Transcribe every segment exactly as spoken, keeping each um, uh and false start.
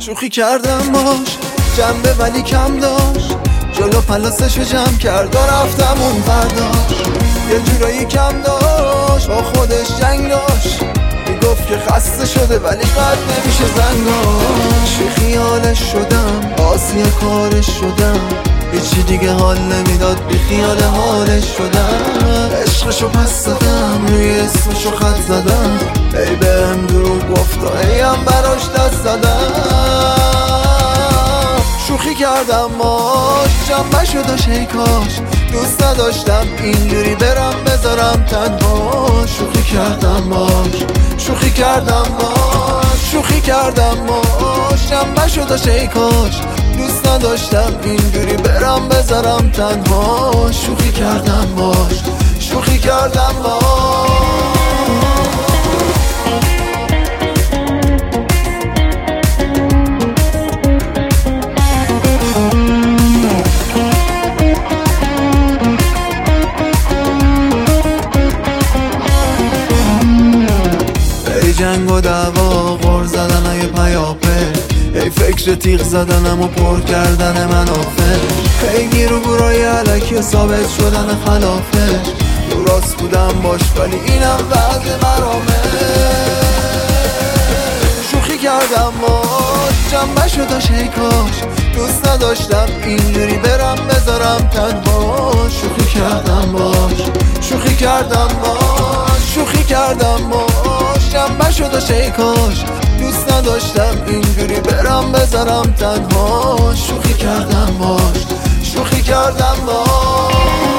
شوخی کردم باش جنبه ولی کم داشت، جلو پلاسشو جمع کرد و رفتم اون برداشت. یه جورایی کم داشت با خودش جنگ داشت، میگفت که خسته شده ولی قد نمیشه زنگاش. بی خیالش شدم آسی کارش شدم، هیچی دیگه حال نمیداد بی خیال حالش شدم. عشقشو پس زدم روی اسمشو خط زدم، ای بهم دروغ گفت و ای هم براش دست زدم. شوخی کردم باش جنبه شداش ای کاش، دوست نداشتم اینجوری برم بذارم تنها. شوخی کردم باش شوخی کردم باش شوخی کردم باش جنبه شداش ای کاش، دوست نداشتم اینجوری برم بذارم تنها. شوخی کردم باش شوخی کردم باش. ای جنگ و دعوا غر زدن های پیاپه، ای فکر تیغ زدنم و پر کردن منافع. ای گیر و گورای علکی ثابت شدن خلافش، رو راست بودم باش ولی اینم وضع مرامه. شوخی کردم باش جنبه شداش ای کاش، دوست نداشتم اینجوری برم بذارم تنها. شوخی کردم باش شوخی کردم باش شوخی کردم باش جنبه شداش ای کاش، دوست نداشتم اینجوری برم بذارم تنها. شوخی کردم باش شوخی کردم باش.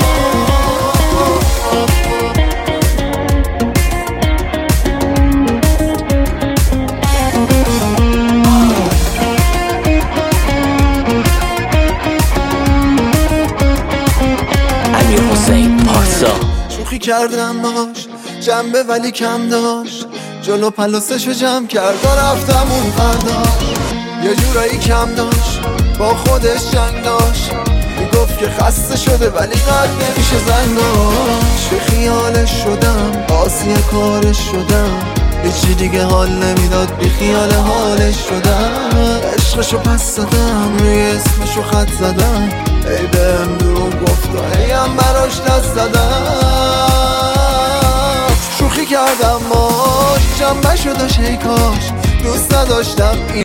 شوخی کردم باش جنبه ولی کم داشت، جلو پلاسشو جمع کرد و رفتم اون برداشت. یه جورایی کم داشت با خودش جنگ داشت، میگفت که خسته شده ولی قد نمیشه زنگاش. بی خیالش شدم آسی کارش شدم، هیچی دیگه حال نمیداد بی خیال حالش شدم. عشقشو پس زدم روی اسمشو خط زدم، ای بهم دروغ گفت و ای هم براش دست زدم. شوخی کردم باش جنبه شداش ای کاش، دوست نداشتم